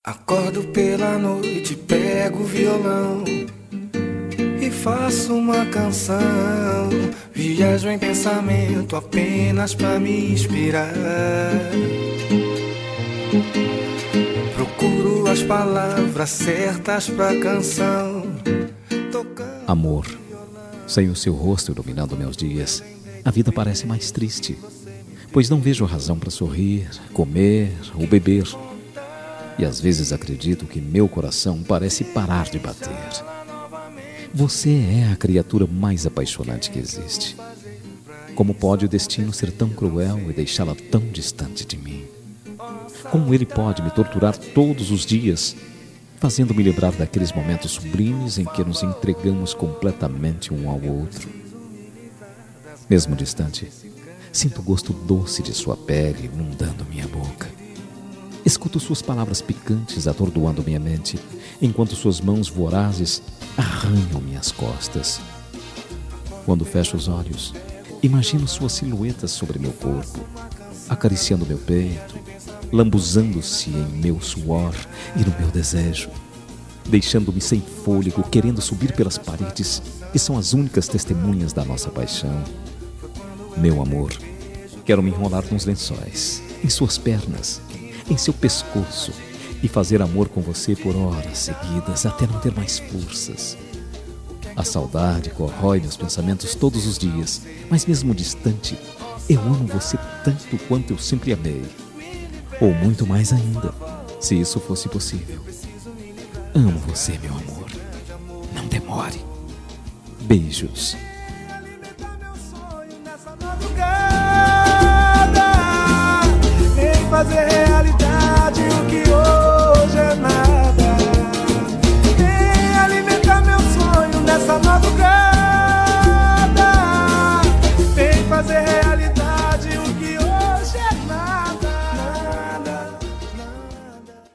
Acordo pela noite, pego o violão e faço uma canção. Viajo em pensamento apenas pra me inspirar. Procuro as palavras certas pra canção. Amor, sem o seu rosto iluminando meus dias, a vida parece mais triste, pois não vejo razão para sorrir, comer ou beber. E às vezes acredito que meu coração parece parar de bater. Você é a criatura mais apaixonante que existe. Como pode o destino ser tão cruel e deixá-la tão distante de mim? Como ele pode me torturar todos os dias, fazendo-me lembrar daqueles momentos sublimes em que nos entregamos completamente um ao outro? Mesmo distante, sinto o gosto doce de sua pele inundando minha boca. Escuto suas palavras picantes atordoando minha mente, enquanto suas mãos vorazes arranham minhas costas. Quando fecho os olhos, imagino sua silhueta sobre meu corpo, acariciando meu peito, lambuzando-se em meu suor e no meu desejo, deixando-me sem fôlego, querendo subir pelas paredes, que são as únicas testemunhas da nossa paixão. Meu amor, quero me enrolar nos lençóis, em suas pernas, em seu pescoço e fazer amor com você por horas seguidas até não ter mais forças. A saudade corrói meus pensamentos todos os dias, mas mesmo distante, eu amo você tanto quanto eu sempre amei. Ou muito mais ainda, se isso fosse possível. Amo você, meu amor. Não demore. Beijos.